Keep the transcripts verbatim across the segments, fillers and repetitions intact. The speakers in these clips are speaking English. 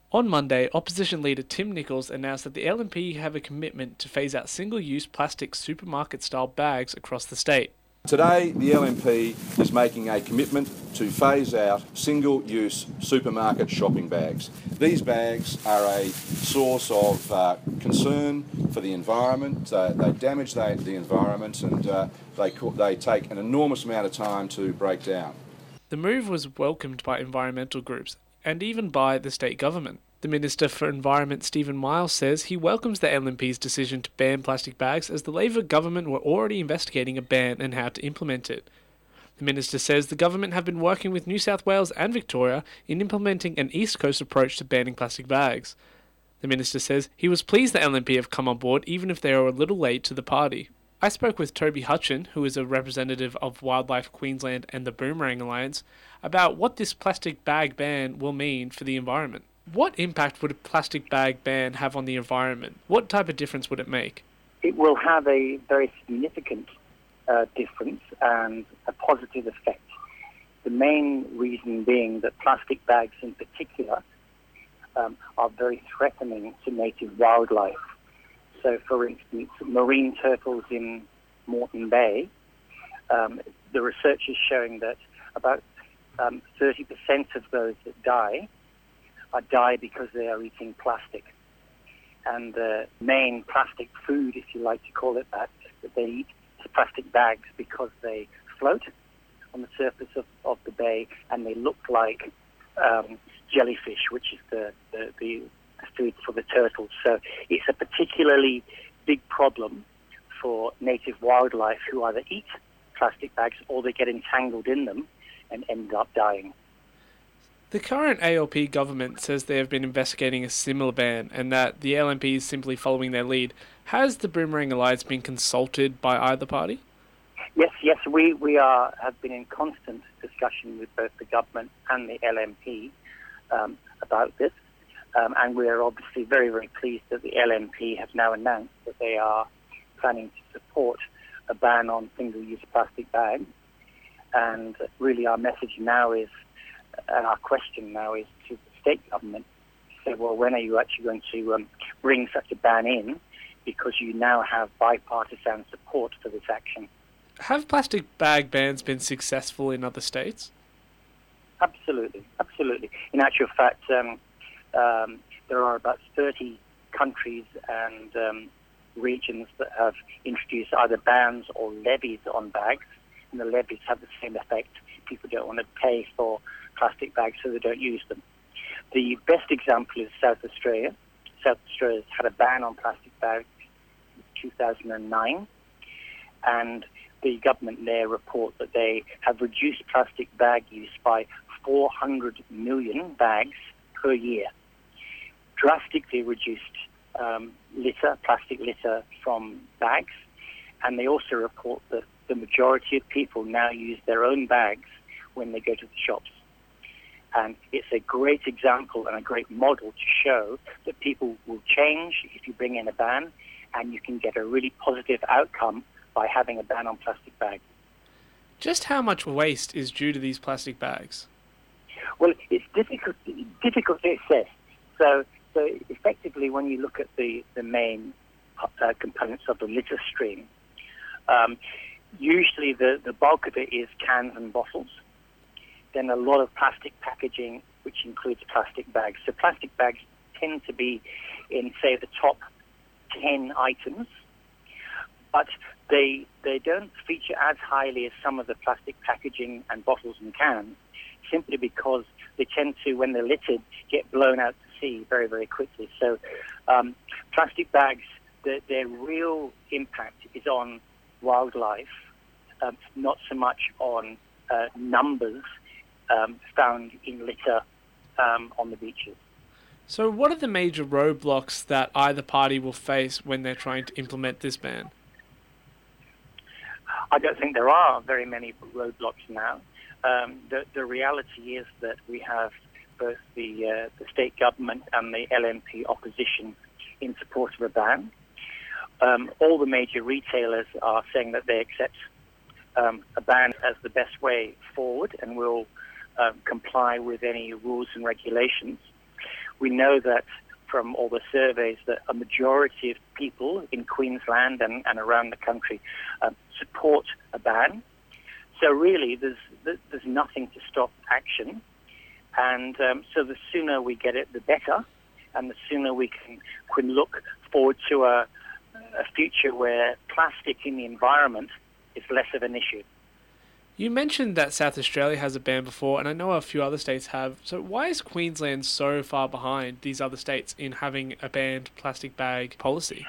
On Monday, opposition leader Tim Nicholls announced that the L N P have a commitment to phase out single-use plastic supermarket-style bags across the state. Today, the L N P is making a commitment to phase out single-use supermarket shopping bags. These bags are a source of uh, concern for the environment. Uh, they damage the, the environment and uh, they, they take an enormous amount of time to break down. The move was welcomed by environmental groups and even by the state government. The Minister for Environment, Stephen Miles, says he welcomes the L N P's decision to ban plastic bags as the Labor government were already investigating a ban and how to implement it. The Minister says the government have been working with New South Wales and Victoria in implementing an East Coast approach to banning plastic bags. The Minister says he was pleased the L N P have come on board even if they are a little late to the party. I spoke with Toby Hutchin, who is a representative of Wildlife Queensland and the Boomerang Alliance, about what this plastic bag ban will mean for the environment. What impact would a plastic bag ban have on the environment? What type of difference would it make? It will have a very significant uh, difference and a positive effect. The main reason being that plastic bags in particular um, are very threatening to native wildlife. So, for instance, marine turtles in Moreton Bay, um, the research is showing that about um, thirty percent of those that die are die because they are eating plastic. And the main plastic food, if you like to call it that, that they eat is plastic bags because they float on the surface of, of the bay and they look like um, jellyfish, which is the, the, the food for the turtles. So it's a particularly big problem for native wildlife who either eat plastic bags or they get entangled in them and end up dying. The current A L P government says they have been investigating a similar ban and that the L N P is simply following their lead. Has the Boomerang Alliance been consulted by either party? Yes, yes, we, we are have been in constant discussion with both the government and the L N P um, about this. Um, and we are obviously very, very pleased that the L N P have now announced that they are planning to support a ban on single-use plastic bags. And really our message now is, and our question now is to the state government to say, well, when are you actually going to um, bring such a ban in? Because you now have bipartisan support for this action. Have plastic bag bans been successful in other states? Absolutely, absolutely. In actual fact, um, um, there are about thirty countries and um, regions that have introduced either bans or levies on bags, and the levies have the same effect. People don't want to pay for plastic bags, so they don't use them. The best example is South Australia. South Australia has had a ban on plastic bags in two thousand nine, and the government there report that they have reduced plastic bag use by four hundred million bags per year, drastically reduced um, litter, plastic litter from bags, and they also report that the majority of people now use their own bags when they go to the shops. And it's a great example and a great model to show that people will change if you bring in a ban, and you can get a really positive outcome by having a ban on plastic bags. Just how much waste is due to these plastic bags? Well, it's difficult difficult to assess. So, so effectively, when you look at the, the main uh, components of the litter stream, um, usually the, the bulk of it is cans and bottles. Then a lot of plastic packaging, which includes plastic bags. So plastic bags tend to be in, say, the top ten items, but they they don't feature as highly as some of the plastic packaging and bottles and cans, simply because they tend to, when they're littered, get blown out to sea very, very quickly. So um, plastic bags, the, their real impact is on wildlife, um, not so much on uh, numbers um, found in litter um, on the beaches. So what are the major roadblocks that either party will face when they're trying to implement this ban? I don't think there are very many roadblocks now. Um, the, the reality is that we have both the, uh, the state government and the L N P opposition in support of a ban. Um, all the major retailers are saying that they accept um, a ban as the best way forward and will uh, comply with any rules and regulations. we know that from all the surveys that a majority of people in Queensland and, and around the country uh, support a ban. So really, there's there's nothing to stop action. And um, so the sooner we get it, the better. And the sooner we can, can look forward to a, a future where plastic in the environment is less of an issue. You mentioned that South Australia has a ban before, and I know a few other states have. So why is Queensland so far behind these other states in having a banned plastic bag policy?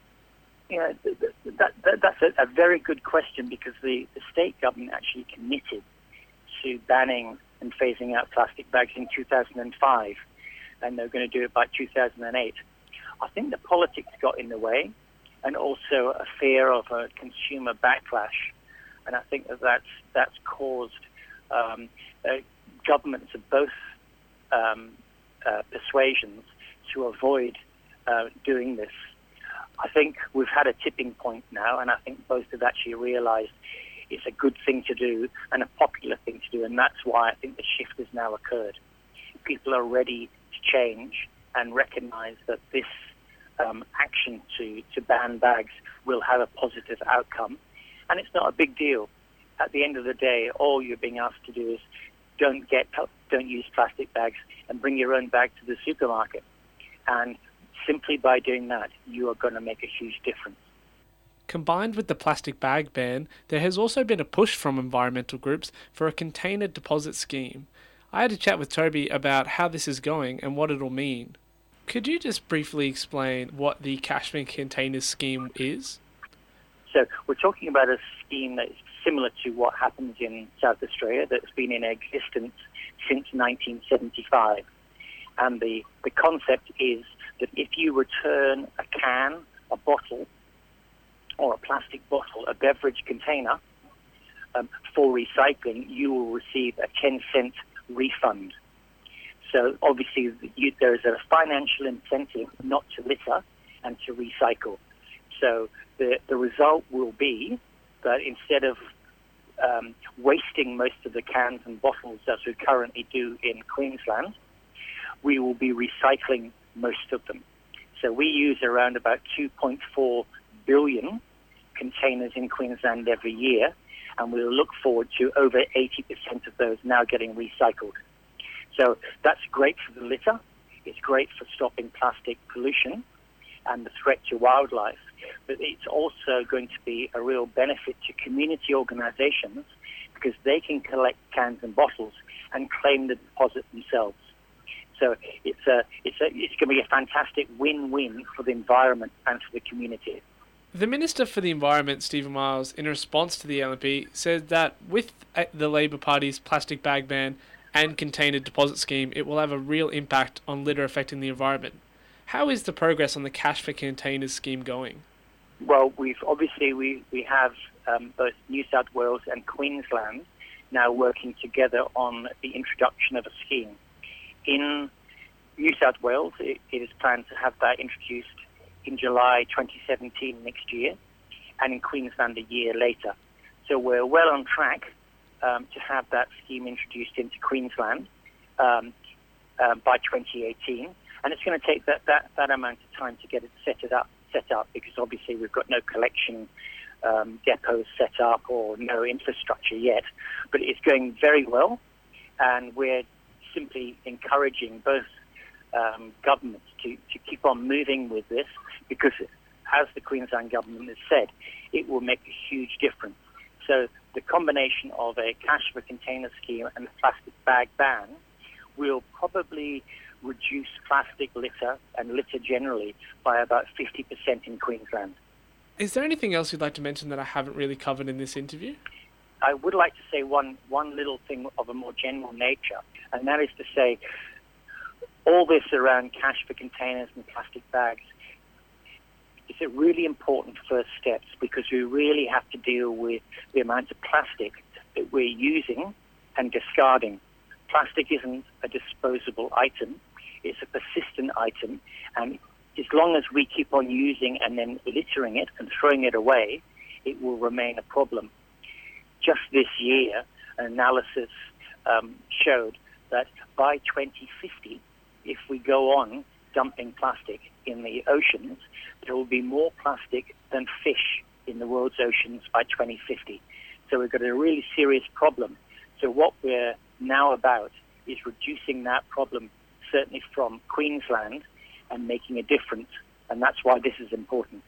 Yeah, that, that, that's a, a very good question, because the, the state government actually committed to banning and phasing out plastic bags in two thousand five, and they're going to do it by two thousand eight. I think the politics got in the way, and also a fear of a consumer backlash. And I think that that's, that's caused um, uh, governments of both um, uh, persuasions to avoid uh, doing this. I think we've had a tipping point now, and I think both have actually realised it's a good thing to do and a popular thing to do, and that's why I think the shift has now occurred. People are ready to change and recognise that this um, action to, to ban bags will have a positive outcome. And it's not a big deal. At the end of the day, all you're being asked to do is don't get, don't use plastic bags and bring your own bag to the supermarket. And simply by doing that, you are going to make a huge difference. Combined with the plastic bag ban, there has also been a push from environmental groups for a container deposit scheme. I had a chat with Toby about how this is going and what it'll mean. Could you just briefly explain what the cash for containers scheme is? So we're talking about a scheme that is similar to what happens in South Australia, that's been in existence since nineteen seventy-five. And the, the concept is that if you return a can, a bottle, or a plastic bottle, a beverage container, um, for recycling, you will receive a ten cent refund. So obviously you, there is a financial incentive not to litter and to recycle. So the, the result will be that instead of um, wasting most of the cans and bottles as we currently do in Queensland, we will be recycling most of them. So we use around about two point four billion containers in Queensland every year, and we'll look forward to over eighty percent of those now getting recycled. So that's great for the litter, it's great for stopping plastic pollution and the threat to wildlife, but it's also going to be a real benefit to community organisations, because they can collect cans and bottles and claim the deposit themselves. So it's a, it's a, it's going to be a fantastic win-win for the environment and for the community. The Minister for the Environment, Stephen Miles, in response to the L N P, said that with the Labor Party's plastic bag ban and container deposit scheme, it will have a real impact on litter affecting the environment. How is the progress on the Cash for Containers scheme going? Well, we've obviously we, we have um, both New South Wales and Queensland now working together on the introduction of a scheme. In New South Wales, it, it is planned to have that introduced in July twenty seventeen next year, and in Queensland a year later. So we're well on track um, to have that scheme introduced into Queensland um, uh, by twenty eighteen, and it's going to take that, that, that amount of time to get it set it up, set up, because obviously we've got no collection um, depots set up or no infrastructure yet, but it's going very well, and we're simply encouraging both um, governments to, to keep on moving with this, because as the Queensland government has said, it will make a huge difference. So the combination of a cash for container scheme and a plastic bag ban will probably reduce plastic litter and litter generally by about fifty percent in Queensland. Is there anything else you'd like to mention that I haven't really covered in this interview? I would like to say one, one little thing of a more general nature, and that is to say all this around cash for containers and plastic bags is a really important first steps, because we really have to deal with the amount of plastic that we're using and discarding. Plastic isn't a disposable item, it's a persistent item, and as long as we keep on using and then littering it and throwing it away, it will remain a problem. Just this year, an analysis um, showed that by twenty fifty, if we go on dumping plastic in the oceans, there will be more plastic than fish in the world's oceans by twenty fifty. So we've got a really serious problem. So what we're now about is reducing that problem, certainly from Queensland, and making a difference. And that's why this is important.